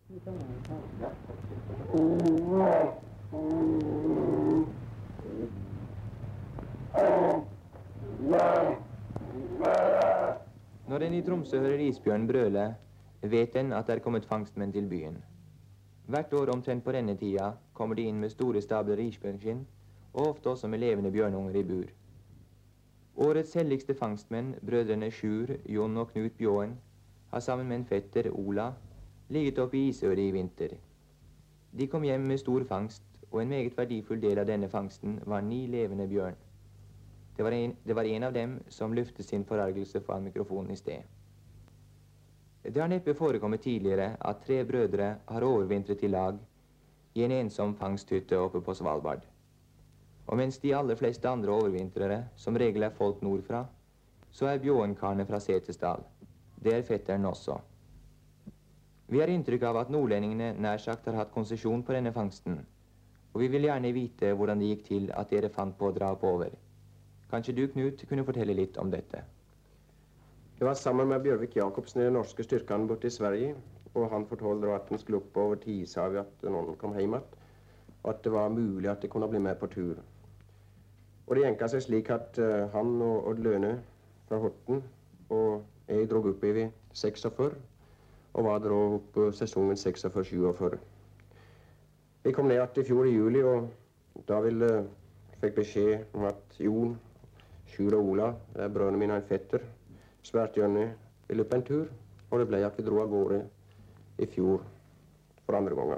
Når en i Tromsø hører isbjørn brøle, vet en at det er kommet fangstmenn til byen. Hvert år omtrent på denne tida kommer de inn med store stabler isbjørnskinn, og ofte også med levende bjørnunger i bur. Årets helligste fangstmenn, brødrene Sjur, Jon og Knut Bjåen, har sammen med en fetter, Ola, ligget oppe i isøret i vinter. De kom hjem med stor fangst, og en meget verdifull del av denne fangsten var 9 levende bjørn. Det var en av dem som løftet sin forargelse foran mikrofonen i sted. Det har neppe forekommet tidligere at 3 brødre har overvintret i lag i en ensom fangsthytte oppe på Svalbard. Og mens de aller fleste andre overvintrere som regel er folk nordfra, så er Bjåenkarene fra Setesdal. Det er fetteren også. Vi har inntrykk av at nordlendingene nær sagt har hatt konsesjon på denne fangsten, og vi vil gjerne vite hvordan det gikk til at dere fant på å dra oppover. Kanskje du, Knut, kunne fortelle litt om dette? Jeg var sammen med Bjørvik Jacobsen i den norske styrkene borte i Sverige, og han fortalte at de skulle oppover til Ishavet, at noen kom hjem igjen, og at det var mulig at de kunne bli med på tur. Og det gjenka seg slik at han og Odd Løne fra Horten og jeg drog opp i 46, og var da oppe sesongen 46-47. Vi kom ned i fjor i juli, og da fikk beskjed om at Jon, Sjur og Ola, det er brødrene mine og en fetter, svært gjerne ville opp en tur, og det ble at vi dro av gårde i fjor for andre ganger.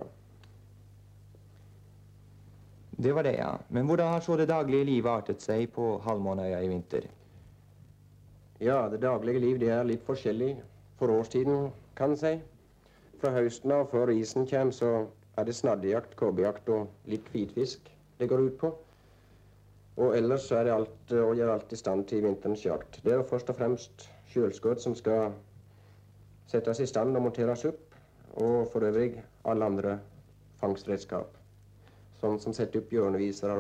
Det var det, ja. Men hvordan har så det daglige livet artet seg på Halvmånøya i vinter? Ja, det daglige liv det er litt forskjellig for årstiden, kan en si. Fra høsten av, før isen kommer, så er det snaddejakt, kobbejakt og litt hvitfisk det går ut på. Og ellers så er det alt å gjøre alt i stand til vinterens jakt. Det er jo først og fremst kjølskudd som skal settes i stand og monteres opp, og for øvrig alle andre fangstredskap. Sånn som setter opp hjørnevisere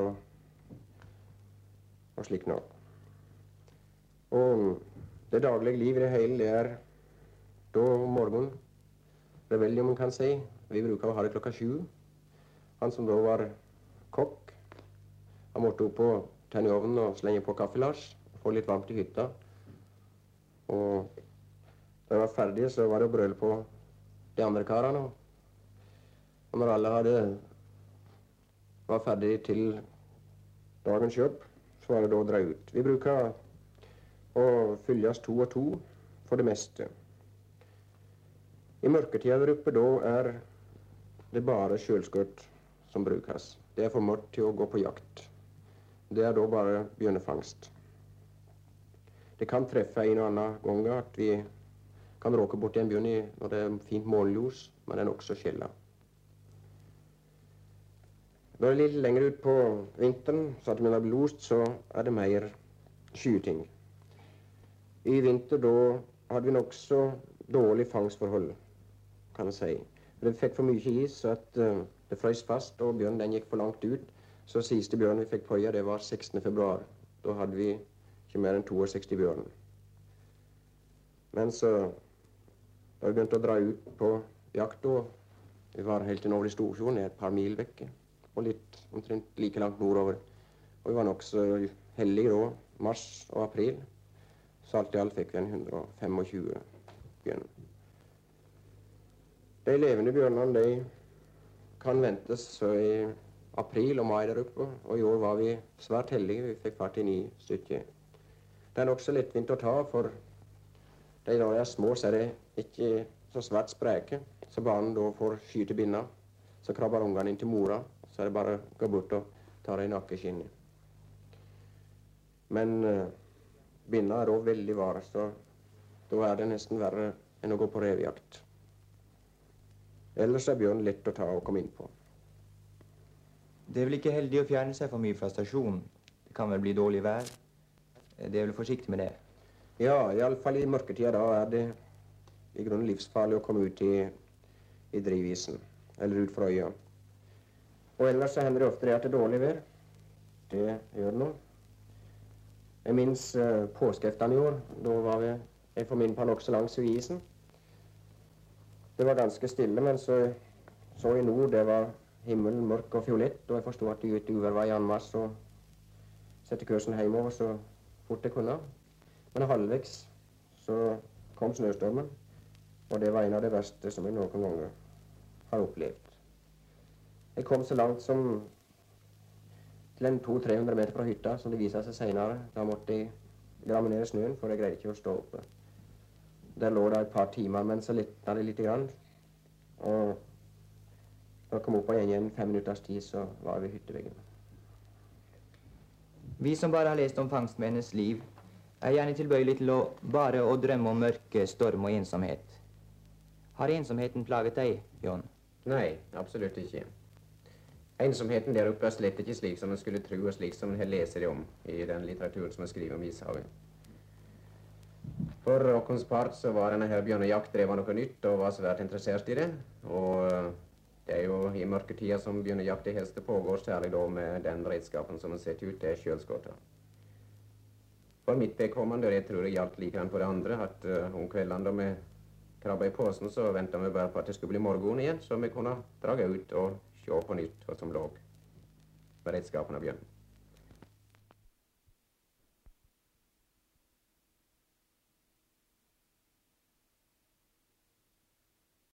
og slik noe. Og det daglige liv i det hele det er da om morgenen, revellium kan si. Vi bruker å ha det klokka 7. Han som da var kokk, han måtte opp på tenne i ovnen og slenge på kaffelasj, få litt varmt i hytta. Og da jeg var ferdig, så var det å brøle på de andre karene. Og når alle var ferdig til dagens jobb, så var det da å dra ut. Vi bruker å fylles 2 og 2 for det meste. I mørketida der oppe, da er det bare kjølskudd som brukes. Det er for mørkt til å gå på jakt. Det er da bare bjørnefangst. Det kan treffe en og annen gang at vi kan råke bort i en bjørn når det er fint månljos, men det er nokså sjelden. Når det er litt lenger ut på vinteren, så at det blir lost, så er det mer skyting. I vinter da hadde vi nokså dårlig fangstforhold, kan jeg si. Det fikk for mye is, så at det frøs fast, og bjørnen den gikk for langt ut. Så siste bjørn vi fikk på øya, det var 16. februar. Da hadde vi ikke mer enn 62 bjørn. Men så da vi begynte å dra ut på jakt, og vi var helt til nord i Storfjorden, et par mil vekke, og litt omtrent like langt nordover. Og vi var nok så heldige da, mars og april, så alt i alt fikk vi en 125 bjørn. De levende bjørnene, de kan ventes i april og mai der oppe, og i år var vi svært heldige, vi fikk fatt i 9 stykker. Det er nok så lettvint å ta, for de når de er små, så er det ikke så svært spreke, så barnen da får skyte binna, så krabber ungene inn til mora, så er det bare å gå bort og ta det i nakkeskinnet. Men binna er da veldig vare, så da er det nesten verre enn å gå på revjakt. Ellers er bjørn lett å ta og komme inn på. Det er vel ikke heldig å fjerne seg for mye fra stasjonen. Det kan vel bli dårlig vær. Det er vel forsiktig med det? Ja, i alle fall i mørketida da er det i grunnen livsfarlig å komme ut i drivisen, eller ut fra øya. Og ellers så hender det ofte at det er dårlig vær. Det gjør det nå. Jeg minns påskeeftene i år. Da var jeg for min par nok så langs ved isen. Det var ganske stille, men så i nord, det var himmelen mørk og fiolett, og jeg forstod at de ute i uvær var i anmarsj og sette kursen hjemover så fort jeg kunne. Men halvvegs så kom snøstormen, og det var en av de verste som jeg noen ganger har opplevd. Jeg kom så langt som til en 200-300 meter fra hytta, som det viser seg senere. Da måtte jeg gramme ned i snøen, for jeg greide ikke å stå oppe. Der lå det et par timer, men så letna det litt grann. Og da jeg kom opp igjen i en 5 minutters tid, så var jeg ved hytteveggen. Vi som bare har lest om fangstmennenes liv, er gjerne tilbøyelig til å drømme om mørke, storm og ensomhet. Har ensomheten plaget deg, John? Nei, absolutt ikke. Ensomheten der oppe er slett ikke slik som man skulle tro, og slik som man leser om i den litteraturen som man skriver om ishavet. For oss part så var denne her bjørnejakt drevet noe nytt, og var svært interessert i det. Og det er jo i mørketida som bjørnejakt i heste pågår, særlig da med den redskapen som man setter ut, det er kjølskåta. For mitt vedkommende, og det tror jeg gjaldt likedan på det andre, at om kveldene da vi krabba i posen, så ventet vi bare på at det skulle bli morgen igjen, så vi kunne dra ut og se på nytt hva som lå med redskapen av bjørnen.